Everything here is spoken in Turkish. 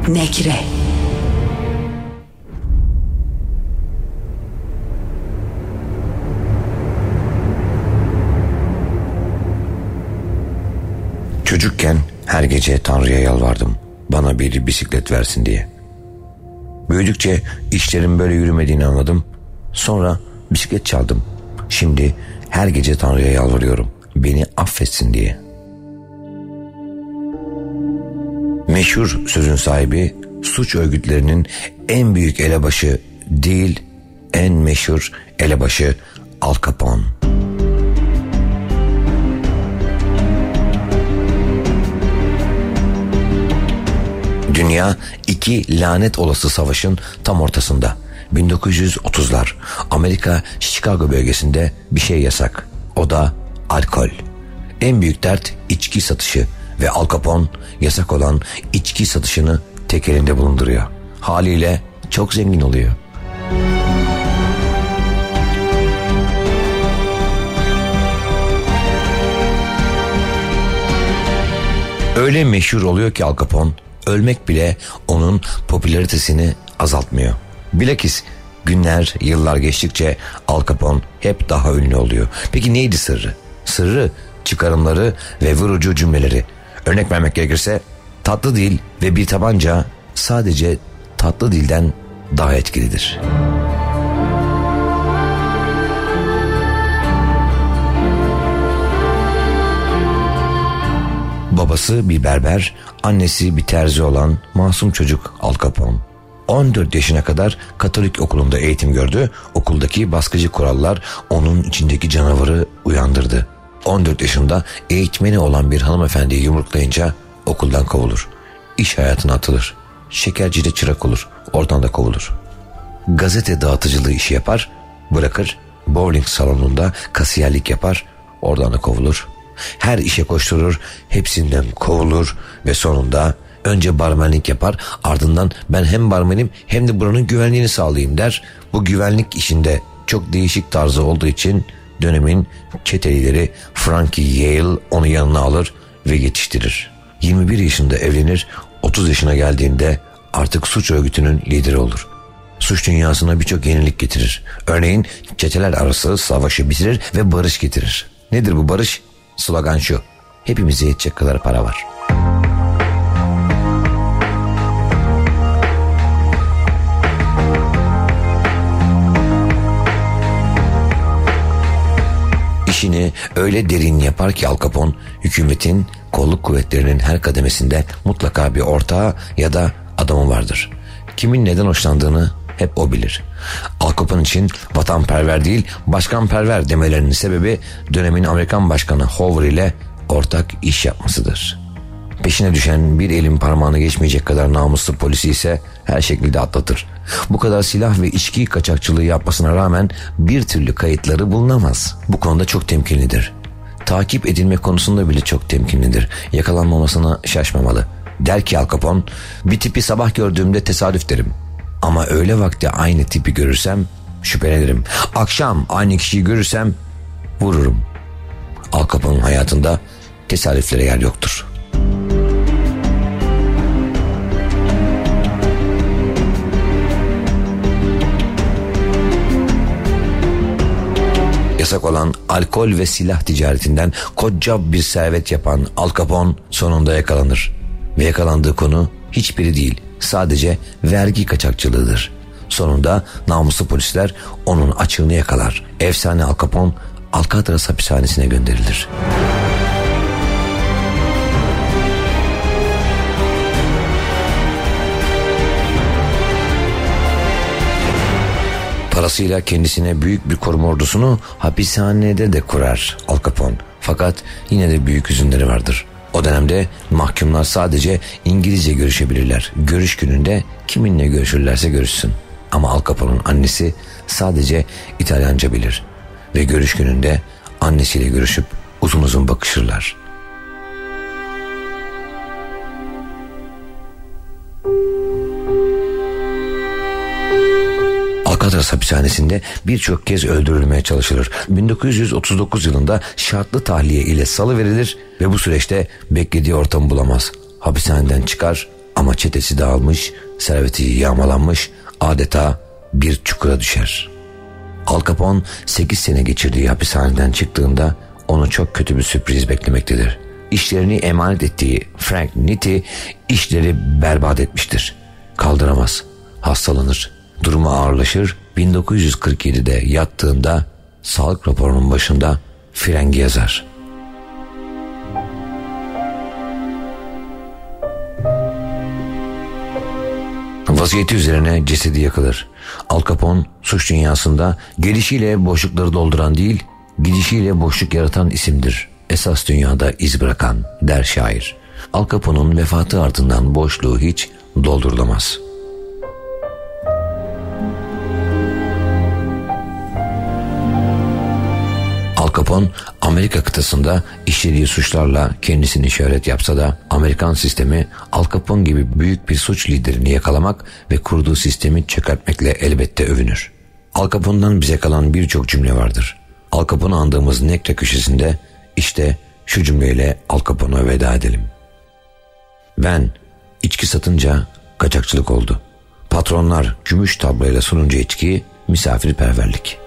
Nekre. Çocukken her gece Tanrı'ya yalvardım, bana bir bisiklet versin diye. Büyüdükçe işlerin böyle yürümediğini anladım. Sonra bisiklet çaldım. Şimdi her gece Tanrı'ya yalvarıyorum, beni affetsin diye. Meşhur sözün sahibi, suç örgütlerinin en büyük elebaşı değil, en meşhur elebaşı Al Capone. Dünya iki lanet olası savaşın tam ortasında. 1930'lar. Amerika Chicago bölgesinde bir şey yasak. O da alkol. En büyük dert içki satışı ve Al Capone yasak olan içki satışını tek elinde bulunduruyor. Haliyle çok zengin oluyor. Öyle meşhur oluyor ki Al Capone, ölmek bile onun popülaritesini azaltmıyor. Bilakis günler, yıllar geçtikçe Al Capone hep daha ünlü oluyor. Peki neydi sırrı? Sırrı çıkarımları ve vurucu cümleleri. Örnek vermek gerekirse tatlı dil ve bir tabanca sadece tatlı dilden daha etkilidir. Babası bir berber, annesi bir terzi olan masum çocuk Al Capone. 14 yaşına kadar Katolik okulunda eğitim gördü. Okuldaki baskıcı kurallar onun içindeki canavarı uyandırdı. 14 yaşında eğitmeni olan bir hanımefendiyi yumruklayınca okuldan kovulur. İş hayatına atılır. Şekercide çırak olur. Oradan da kovulur. Gazete dağıtıcılığı işi yapar, bırakır. Bowling salonunda kasiyerlik yapar. Oradan da kovulur. Her işe koşturur, hepsinden kovulur ve sonunda önce barmenlik yapar, ardından ben hem barmenim hem de buranın güvenliğini sağlayayım der. Bu güvenlik işinde çok değişik tarzı olduğu için dönemin çetelileri Frankie Yale onu yanına alır ve yetiştirir. 21 yaşında evlenir, 30 yaşına geldiğinde artık suç örgütünün lideri olur. Suç dünyasına birçok yenilik getirir. Örneğin çeteler arası savaşı bitirir ve barış getirir. Nedir bu barış? Slogan şu: hepimize yetecek kadar para var. İşini öyle derin yapar ki Al Capone, hükümetin, kolluk kuvvetlerinin her kademesinde mutlaka bir ortağı ya da adamı vardır. Kimin neden hoşlandığını hep o bilir. Al Capone için vatanperver değil, başkanperver demelerinin sebebi dönemin Amerikan Başkanı Hoover ile ortak iş yapmasıdır. Peşine düşen bir elin parmağını geçmeyecek kadar namuslu polisi ise her şekilde atlatır. Bu kadar silah ve içki kaçakçılığı yapmasına rağmen bir türlü kayıtları bulunamaz. Bu konuda çok temkinlidir. Takip edilme konusunda bile çok temkinlidir. Yakalanmamasına şaşmamalı. Der ki Al Capone, bir tipi sabah gördüğümde tesadüf derim. Ama öğle vakti aynı tipi görürsem şüphelenirim. Akşam aynı kişiyi görürsem vururum. Al Capone'un hayatında tesadüflere yer yoktur. Yasak olan alkol ve silah ticaretinden koca bir servet yapan Al Capone sonunda yakalanır. Ve yakalandığı konu hiçbiri değil, sadece vergi kaçakçılığıdır. Sonunda namuslu polisler onun açığını yakalar. Efsane Al Capone Alcatraz hapishanesine gönderilir. Parasıyla kendisine büyük bir koruma ordusunu hapishanede de kurar Al Capone. Fakat yine de büyük hüzünleri vardır. O dönemde mahkumlar sadece İngilizce görüşebilirler. Görüş gününde kiminle görüşürlerse görüşsün. Ama Al Capone'un annesi sadece İtalyanca bilir. Ve görüş gününde annesiyle görüşüp uzun uzun bakışırlar. Alcatraz hapishanesinde birçok kez öldürülmeye çalışılır. 1939 yılında şartlı tahliye ile salıverilir ve bu süreçte beklediği ortamı bulamaz. Hapishaneden çıkar, Ama çetesi dağılmış, serveti yağmalanmış, adeta bir çukura düşer. Al Capone 8 sene geçirdiği hapishaneden çıktığında onu çok kötü bir sürpriz beklemektedir. İşlerini emanet ettiği Frank Nitti işleri berbat etmiştir. Kaldıramaz, hastalanır, durumu ağırlaşır. 1947'de yattığında sağlık raporunun başında frengi yazar. Vaziyeti üzerine cesedi yakılır. Al Capone suç dünyasında gelişiyle boşlukları dolduran değil, gidişiyle boşluk yaratan isimdir. Esas dünyada iz bırakan, der şair. Al Capone'un vefatı ardından boşluğu hiç doldurulamaz. Al Capone Amerika kıtasında işlediği suçlarla kendisini şöhret yapsa da Amerikan sistemi Al Capone gibi büyük bir suç liderini yakalamak ve kurduğu sistemi çökertmekle elbette övünür. Al Capone'dan bize kalan birçok cümle vardır. Al Capone'u andığımız Nekre köşesinde işte şu cümleyle Al Capone'a veda edelim. Ben içki satınca kaçakçılık oldu. Patronlar gümüş tablayla sununca içkiyi misafirperverlik.